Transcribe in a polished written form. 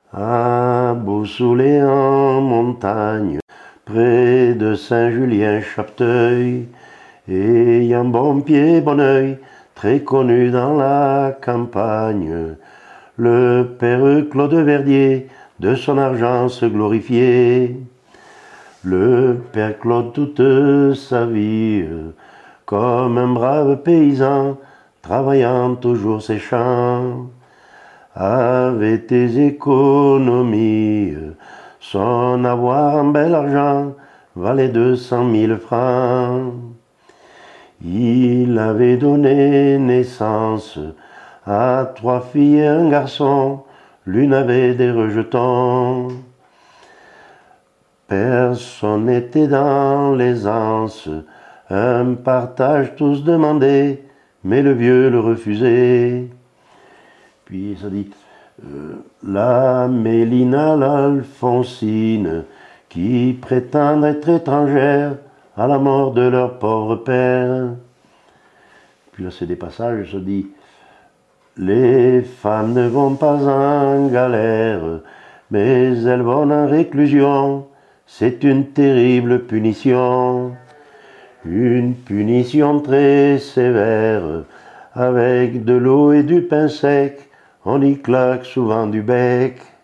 À Beausoleil en montagne, près de Saint-Julien-Chapteuil, et un bon pied, bon oeil, très connu dans la campagne, le père Claude Verdier de son argent se glorifiait. Le père Claude toute sa vie, comme un brave paysan, travaillant toujours ses champs, avait des économies, son avoir en bel argent valait 200 000 francs. Il avait donné naissance à 3 filles et un garçon, l'une avait des rejetons. Personne n'était dans l'aisance, un partage tous demandaient, mais le vieux le refusait. Puis ça dit, la Mélina, l'Alphonsine, qui prétendent être étrangères à la mort de leur pauvre père. Puis là c'est des passages, ça dit, les femmes ne vont pas en galère, mais elles vont en réclusion. C'est une terrible punition, une punition très sévère, avec de l'eau et du pain sec, on y claque souvent du bec.